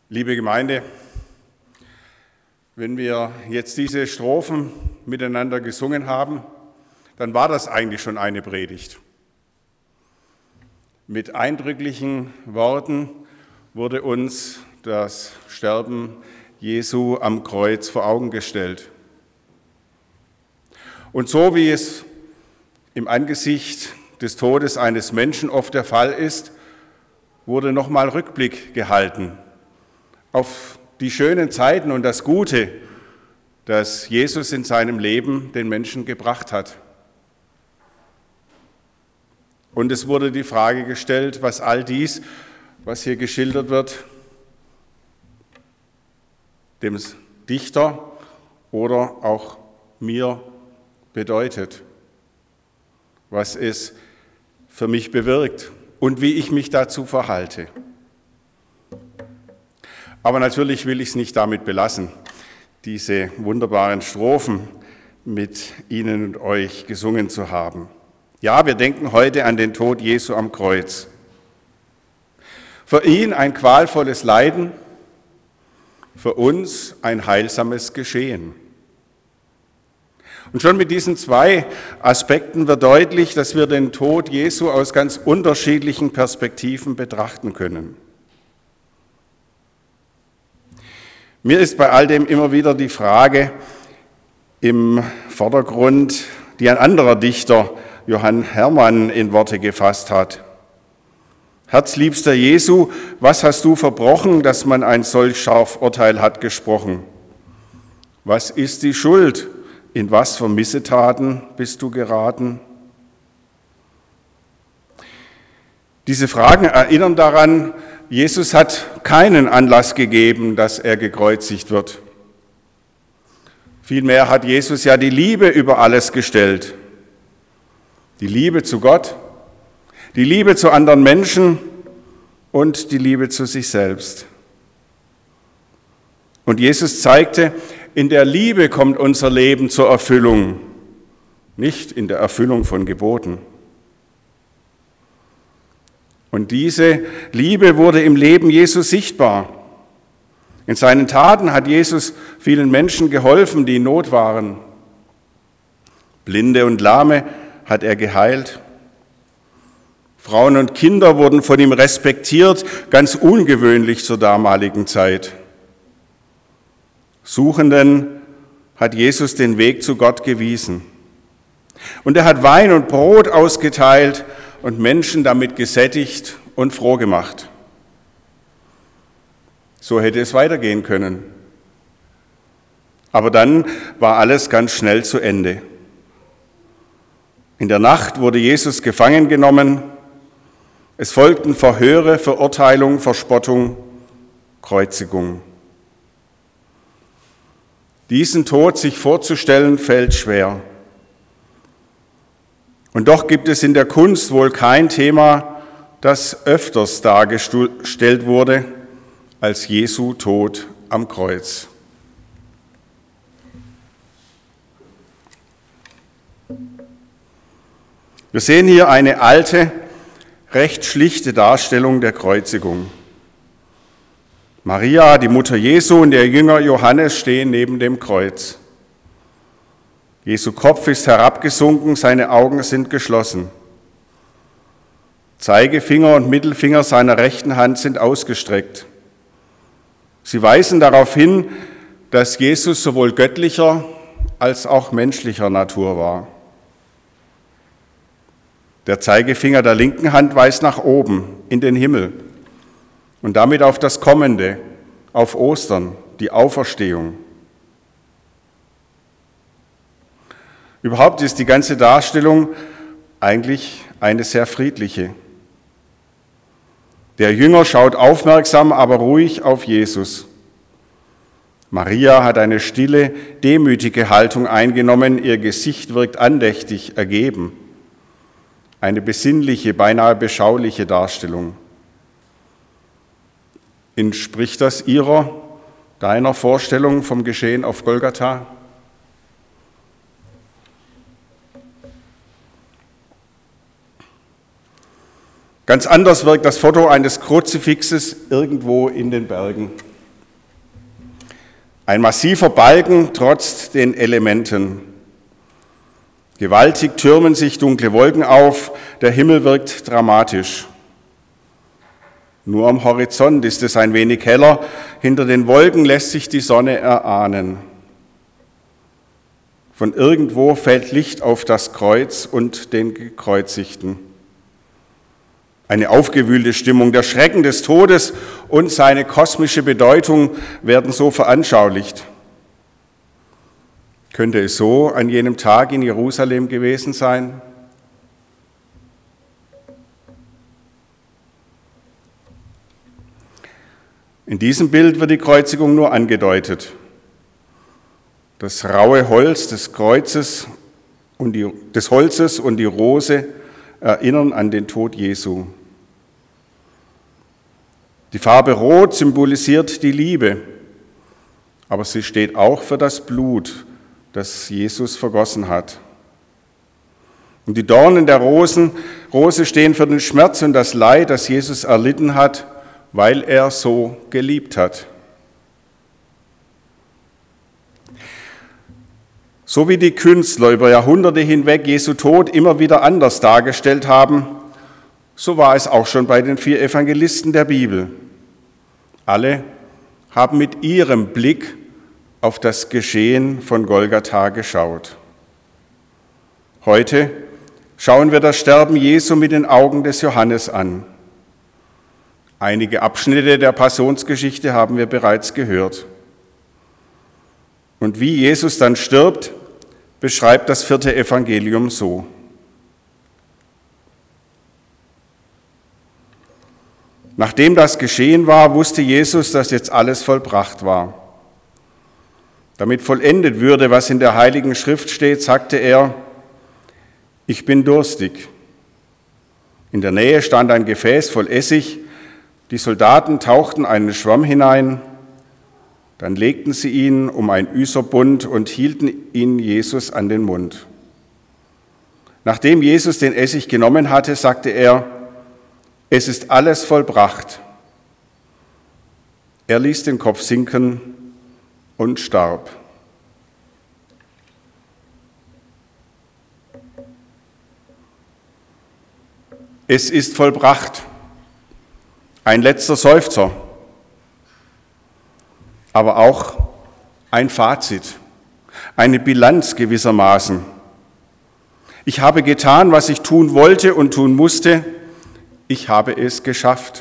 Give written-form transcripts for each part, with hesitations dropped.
Liebe Gemeinde, wenn wir jetzt diese Strophen miteinander gesungen haben, dann war das eigentlich schon eine Predigt. Mit eindrücklichen Worten wurde uns das Sterben Jesu am Kreuz vor Augen gestellt. Und so wie es im Angesicht des Todes eines Menschen oft der Fall ist, wurde nochmal Rückblick gehalten auf die schönen Zeiten und das Gute, das Jesus in seinem Leben den Menschen gebracht hat. Und es wurde die Frage gestellt, was all dies, was hier geschildert wird, dem Dichter oder auch mir bedeutet, was es für mich bewirkt und wie ich mich dazu verhalte. Aber natürlich will ich es nicht damit belassen, diese wunderbaren Strophen mit Ihnen und euch gesungen zu haben. Ja, wir denken heute an den Tod Jesu am Kreuz. Für ihn ein qualvolles Leiden, für uns ein heilsames Geschehen. Und schon mit diesen zwei Aspekten wird deutlich, dass wir den Tod Jesu aus ganz unterschiedlichen Perspektiven betrachten können. Mir ist bei all dem immer wieder die Frage im Vordergrund, die ein anderer Dichter, Johann Hermann, in Worte gefasst hat. Herzliebster Jesu, was hast du verbrochen, dass man ein solch scharf Urteil hat gesprochen? Was ist die Schuld? In was für Missetaten bist du geraten? Diese Fragen erinnern daran, Jesus hat keinen Anlass gegeben, dass er gekreuzigt wird. Vielmehr hat Jesus ja die Liebe über alles gestellt. Die Liebe zu Gott, die Liebe zu anderen Menschen und die Liebe zu sich selbst. Und Jesus zeigte, in der Liebe kommt unser Leben zur Erfüllung, nicht in der Erfüllung von Geboten. Und diese Liebe wurde im Leben Jesu sichtbar. In seinen Taten hat Jesus vielen Menschen geholfen, die in Not waren. Blinde und Lahme hat er geheilt. Frauen und Kinder wurden von ihm respektiert, ganz ungewöhnlich zur damaligen Zeit. Suchenden hat Jesus den Weg zu Gott gewiesen. Und er hat Wein und Brot ausgeteilt und Menschen damit gesättigt und froh gemacht. So hätte es weitergehen können. Aber dann war alles ganz schnell zu Ende. In der Nacht wurde Jesus gefangen genommen. Es folgten Verhöre, Verurteilung, Verspottung, Kreuzigung. Diesen Tod sich vorzustellen, fällt schwer. Und doch gibt es in der Kunst wohl kein Thema, das öfters dargestellt wurde als Jesu Tod am Kreuz. Wir sehen hier eine alte, recht schlichte Darstellung der Kreuzigung. Maria, die Mutter Jesu, und der Jünger Johannes stehen neben dem Kreuz. Jesu Kopf ist herabgesunken, seine Augen sind geschlossen. Zeigefinger und Mittelfinger seiner rechten Hand sind ausgestreckt. Sie weisen darauf hin, dass Jesus sowohl göttlicher als auch menschlicher Natur war. Der Zeigefinger der linken Hand weist nach oben, in den Himmel und damit auf das Kommende, auf Ostern, die Auferstehung. Überhaupt ist die ganze Darstellung eigentlich eine sehr friedliche. Der Jünger schaut aufmerksam, aber ruhig auf Jesus. Maria hat eine stille, demütige Haltung eingenommen, ihr Gesicht wirkt andächtig, ergeben. Eine besinnliche, beinahe beschauliche Darstellung. Entspricht das deiner Vorstellung vom Geschehen auf Golgatha? Ganz anders wirkt das Foto eines Kruzifixes irgendwo in den Bergen. Ein massiver Balken trotz den Elementen. Gewaltig türmen sich dunkle Wolken auf, der Himmel wirkt dramatisch. Nur am Horizont ist es ein wenig heller, hinter den Wolken lässt sich die Sonne erahnen. Von irgendwo fällt Licht auf das Kreuz und den Gekreuzigten. Eine aufgewühlte Stimmung, der Schrecken des Todes und seine kosmische Bedeutung werden so veranschaulicht. Könnte es so an jenem Tag in Jerusalem gewesen sein? In diesem Bild wird die Kreuzigung nur angedeutet. Das raue Holz des Kreuzes und des Holzes und die Rose erinnern an den Tod Jesu. Die Farbe Rot symbolisiert die Liebe, aber sie steht auch für das Blut, das Jesus vergossen hat. Und die Dornen der Rose stehen für den Schmerz und das Leid, das Jesus erlitten hat, weil er so geliebt hat. So wie die Künstler über Jahrhunderte hinweg Jesu Tod immer wieder anders dargestellt haben, so war es auch schon bei den 4 Evangelisten der Bibel. Alle haben mit ihrem Blick auf das Geschehen von Golgatha geschaut. Heute schauen wir das Sterben Jesu mit den Augen des Johannes an. Einige Abschnitte der Passionsgeschichte haben wir bereits gehört. Und wie Jesus dann stirbt, beschreibt das 4. Evangelium so. Nachdem das geschehen war, wusste Jesus, dass jetzt alles vollbracht war. Damit vollendet würde, was in der Heiligen Schrift steht, sagte er, ich bin durstig. In der Nähe stand ein Gefäß voll Essig. Die Soldaten tauchten einen Schwamm hinein. Dann legten sie ihn um ein Üserbund und hielten ihn Jesus an den Mund. Nachdem Jesus den Essig genommen hatte, sagte er, es ist alles vollbracht. Er ließ den Kopf sinken und starb. Es ist vollbracht. Ein letzter Seufzer. Aber auch ein Fazit, eine Bilanz gewissermaßen. Ich habe getan, was ich tun wollte und tun musste. Ich habe es geschafft.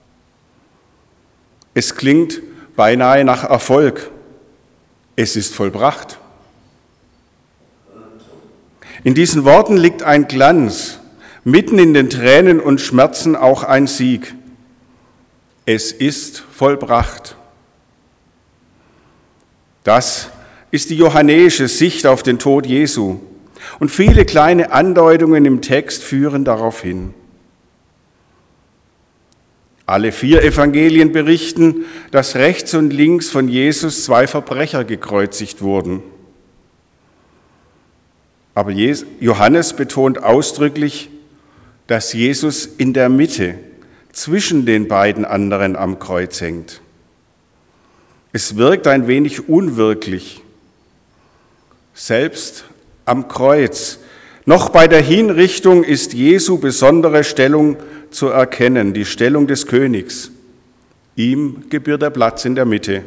Es klingt beinahe nach Erfolg. Es ist vollbracht. In diesen Worten liegt ein Glanz, mitten in den Tränen und Schmerzen auch ein Sieg. Es ist vollbracht. Das ist die johannäische Sicht auf den Tod Jesu. Und viele kleine Andeutungen im Text führen darauf hin. Alle 4 Evangelien berichten, dass rechts und links von Jesus 2 Verbrecher gekreuzigt wurden. Aber Johannes betont ausdrücklich, dass Jesus in der Mitte zwischen den beiden anderen am Kreuz hängt. Es wirkt ein wenig unwirklich. Selbst am Kreuz, noch bei der Hinrichtung ist Jesu besondere Stellung zu erkennen, die Stellung des Königs. Ihm gebührt der Platz in der Mitte,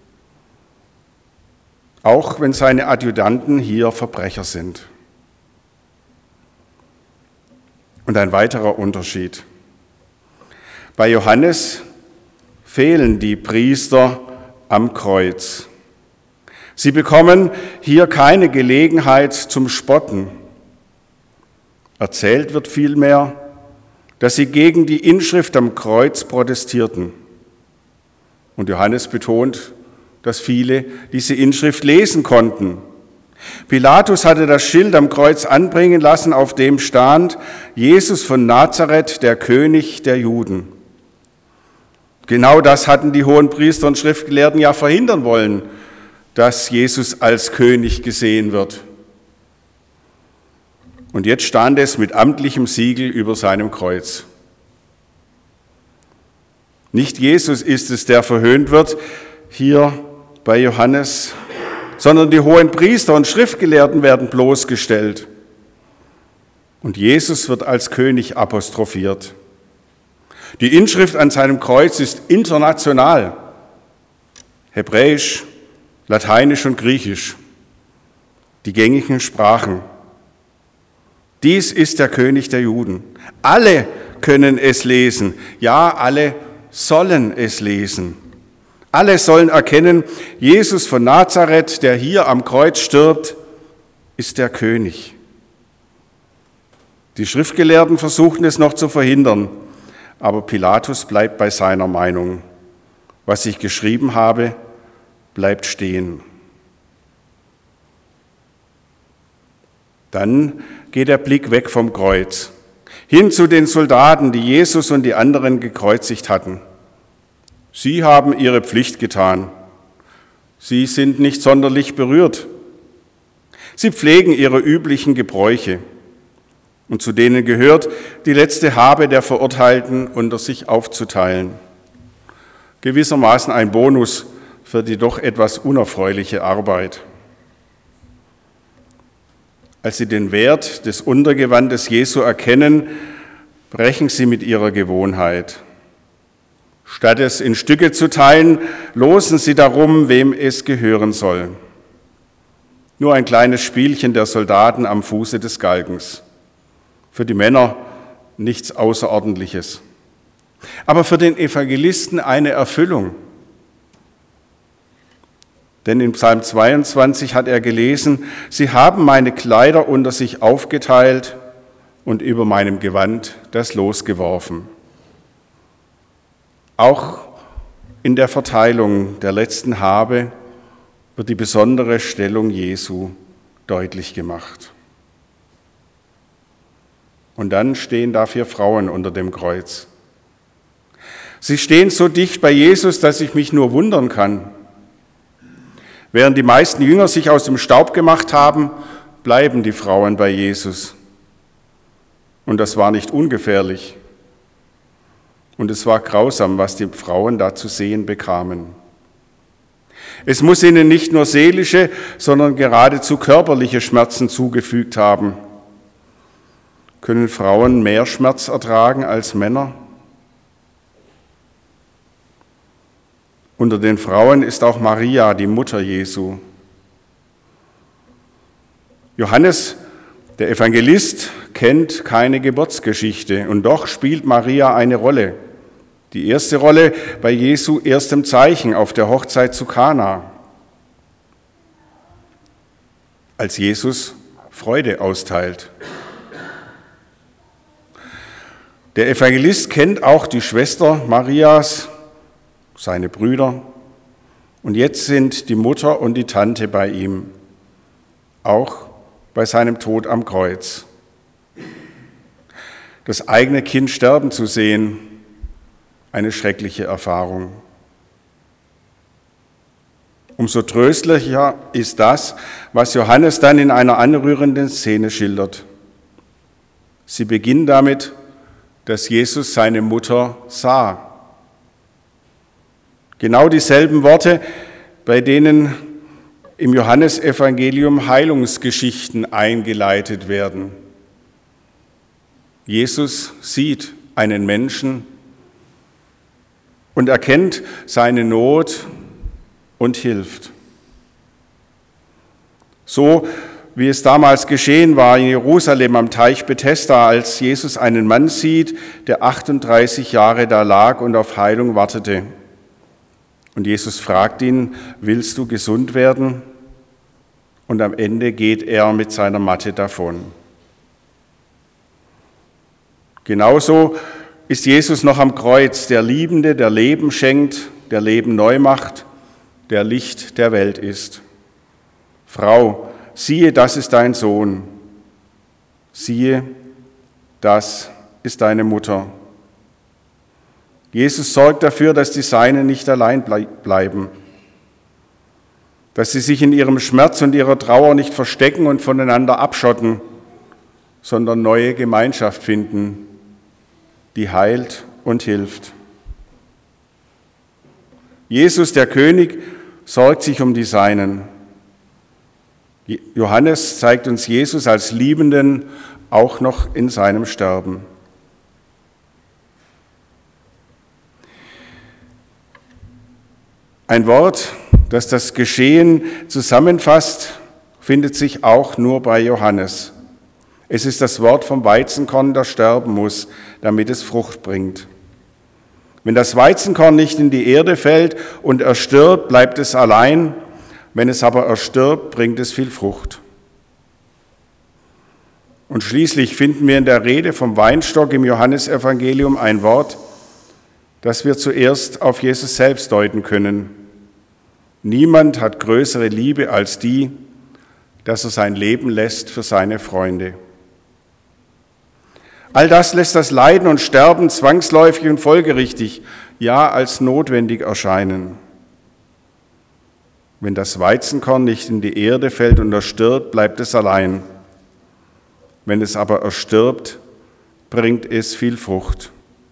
auch wenn seine Adjutanten hier Verbrecher sind. Und ein weiterer Unterschied. Bei Johannes fehlen die Priester am Kreuz. Sie bekommen hier keine Gelegenheit zum Spotten. Erzählt wird vielmehr, dass sie gegen die Inschrift am Kreuz protestierten. Und Johannes betont, dass viele diese Inschrift lesen konnten. Pilatus hatte das Schild am Kreuz anbringen lassen, auf dem stand, Jesus von Nazareth, der König der Juden. Genau das hatten die Hohenpriester und Schriftgelehrten ja verhindern wollen, dass Jesus als König gesehen wird. Und jetzt stand es mit amtlichem Siegel über seinem Kreuz. Nicht Jesus ist es, der verhöhnt wird, hier bei Johannes, sondern die hohen Priester und Schriftgelehrten werden bloßgestellt. Und Jesus wird als König apostrophiert. Die Inschrift an seinem Kreuz ist international. Hebräisch, Lateinisch und Griechisch, die gängigen Sprachen. Dies ist der König der Juden. Alle können es lesen. Ja, alle sollen es lesen. Alle sollen erkennen, Jesus von Nazareth, der hier am Kreuz stirbt, ist der König. Die Schriftgelehrten versuchten es noch zu verhindern, aber Pilatus bleibt bei seiner Meinung. Was ich geschrieben habe, bleibt stehen. Dann geht der Blick weg vom Kreuz, hin zu den Soldaten, die Jesus und die anderen gekreuzigt hatten. Sie haben ihre Pflicht getan. Sie sind nicht sonderlich berührt. Sie pflegen ihre üblichen Gebräuche. Und zu denen gehört, die letzte Habe der Verurteilten unter sich aufzuteilen. Gewissermaßen ein Bonus für die doch etwas unerfreuliche Arbeit. Als sie den Wert des Untergewandes Jesu erkennen, brechen sie mit ihrer Gewohnheit. Statt es in Stücke zu teilen, losen sie darum, wem es gehören soll. Nur ein kleines Spielchen der Soldaten am Fuße des Galgens. Für die Männer nichts Außerordentliches. Aber für den Evangelisten eine Erfüllung. Denn in Psalm 22 hat er gelesen, sie haben meine Kleider unter sich aufgeteilt und über meinem Gewand das Los geworfen. Auch in der Verteilung der letzten Habe wird die besondere Stellung Jesu deutlich gemacht. Und dann stehen da 4 Frauen unter dem Kreuz. Sie stehen so dicht bei Jesus, dass ich mich nur wundern kann. Während die meisten Jünger sich aus dem Staub gemacht haben, bleiben die Frauen bei Jesus. Und das war nicht ungefährlich. Und es war grausam, was die Frauen da zu sehen bekamen. Es muss ihnen nicht nur seelische, sondern geradezu körperliche Schmerzen zugefügt haben. Können Frauen mehr Schmerz ertragen als Männer? Unter den Frauen ist auch Maria, die Mutter Jesu. Johannes, der Evangelist, kennt keine Geburtsgeschichte und doch spielt Maria eine Rolle. Die erste Rolle bei Jesu erstem Zeichen auf der Hochzeit zu Kana, als Jesus Freude austeilt. Der Evangelist kennt auch die Schwester Marias, seine Brüder, und jetzt sind die Mutter und die Tante bei ihm, auch bei seinem Tod am Kreuz. Das eigene Kind sterben zu sehen, eine schreckliche Erfahrung. Umso tröstlicher ist das, was Johannes dann in einer anrührenden Szene schildert. Sie beginnt damit, dass Jesus seine Mutter sah. Genau dieselben Worte, bei denen im Johannesevangelium Heilungsgeschichten eingeleitet werden. Jesus sieht einen Menschen und erkennt seine Not und hilft. So wie es damals geschehen war in Jerusalem am Teich Bethesda, als Jesus einen Mann sieht, der 38 Jahre da lag und auf Heilung wartete. Und Jesus fragt ihn, willst du gesund werden? Und am Ende geht er mit seiner Matte davon. Genauso ist Jesus noch am Kreuz, der Liebende, der Leben schenkt, der Leben neu macht, der Licht der Welt ist. Frau, siehe, das ist dein Sohn. Siehe, das ist deine Mutter. Jesus sorgt dafür, dass die Seinen nicht allein bleiben, dass sie sich in ihrem Schmerz und ihrer Trauer nicht verstecken und voneinander abschotten, sondern neue Gemeinschaft finden, die heilt und hilft. Jesus, der König, sorgt sich um die Seinen. Johannes zeigt uns Jesus als Liebenden auch noch in seinem Sterben. Ein Wort, das das Geschehen zusammenfasst, findet sich auch nur bei Johannes. Es ist das Wort vom Weizenkorn, das sterben muss, damit es Frucht bringt. Wenn das Weizenkorn nicht in die Erde fällt und erstirbt, bleibt es allein. Wenn es aber erstirbt, bringt es viel Frucht. Und schließlich finden wir in der Rede vom Weinstock im Johannesevangelium ein Wort, das wir zuerst auf Jesus selbst deuten können. Niemand hat größere Liebe als die, dass er sein Leben lässt für seine Freunde. All das lässt das Leiden und Sterben zwangsläufig und folgerichtig, ja als notwendig erscheinen. Wenn das Weizenkorn nicht in die Erde fällt und erstirbt, bleibt es allein. Wenn es aber erstirbt, bringt es viel Frucht.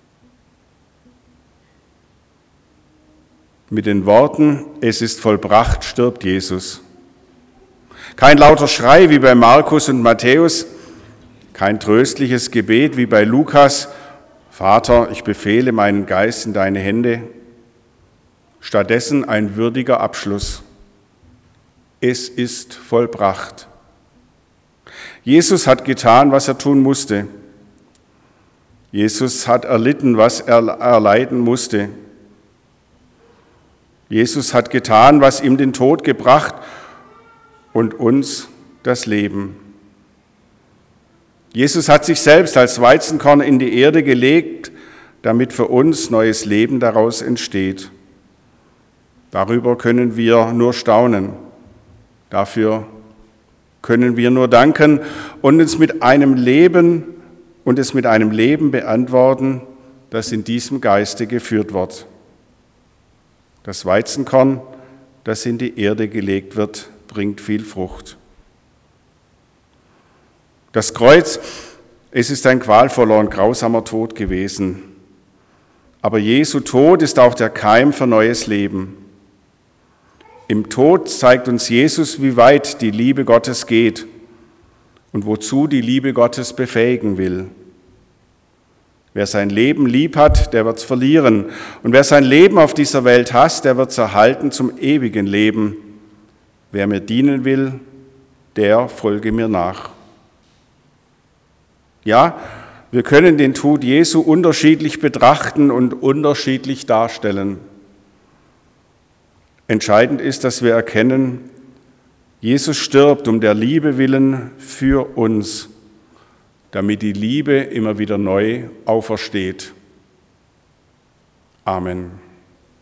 Mit den Worten, es ist vollbracht, stirbt Jesus. Kein lauter Schrei wie bei Markus und Matthäus, kein tröstliches Gebet wie bei Lukas, Vater, ich befehle meinen Geist in deine Hände. Stattdessen ein würdiger Abschluss. Es ist vollbracht. Jesus hat getan, was er tun musste. Jesus hat erlitten, was er erleiden musste. Jesus hat getan, was ihm den Tod gebracht und uns das Leben. Jesus hat sich selbst als Weizenkorn in die Erde gelegt, damit für uns neues Leben daraus entsteht. Darüber können wir nur staunen. Dafür können wir nur danken und es mit einem Leben beantworten, das in diesem Geiste geführt wird. Das Weizenkorn, das in die Erde gelegt wird, bringt viel Frucht. Das Kreuz, es ist ein qualvoller und grausamer Tod gewesen. Aber Jesu Tod ist auch der Keim für neues Leben. Im Tod zeigt uns Jesus, wie weit die Liebe Gottes geht und wozu die Liebe Gottes befähigen will. Wer sein Leben lieb hat, der wird es verlieren. Und wer sein Leben auf dieser Welt hasst, der wird es erhalten zum ewigen Leben. Wer mir dienen will, der folge mir nach. Ja, wir können den Tod Jesu unterschiedlich betrachten und unterschiedlich darstellen. Entscheidend ist, dass wir erkennen, Jesus stirbt um der Liebe willen für uns, damit die Liebe immer wieder neu aufersteht. Amen.